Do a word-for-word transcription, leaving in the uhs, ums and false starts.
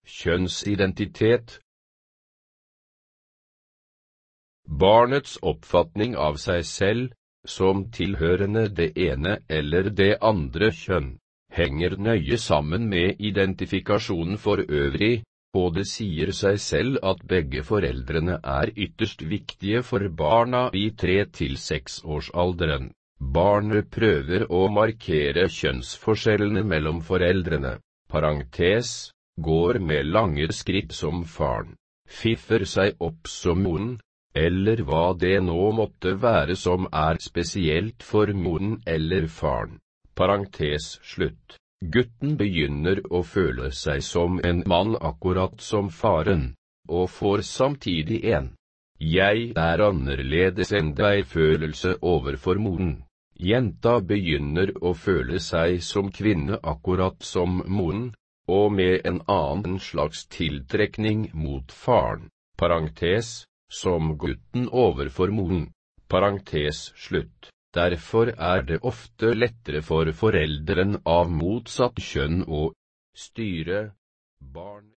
Kjønnsidentitet. Barnets oppfatning av seg selv, som tilhørende det ene eller det andre kjønn, henger nøye sammen med identifikasjonen for øvrig, og det sier seg selv at begge foreldrene er ytterst viktige for barna i tre til seks års alderen. Barnet prøver å markere kjønnsforskjellene mellom foreldrene, parentes, går med lange skritt som faren, fiffer seg opp som moren, eller hva det nå måtte være som er spesielt for moren eller faren, parentes slutt. Gutten begynner å føle seg som en mann akkurat som faren, og får samtidig en «jeg er annerledes enn deg»-følelse overfor moren. Jenta begynner å føle seg som kvinne akkurat som moren, og med en annen slags tiltrekning mot faren, parentes, som gutten overfor moren, parentes slutt. Derfor er det ofte lettere for foreldren av motsatt kjønn å styre barn.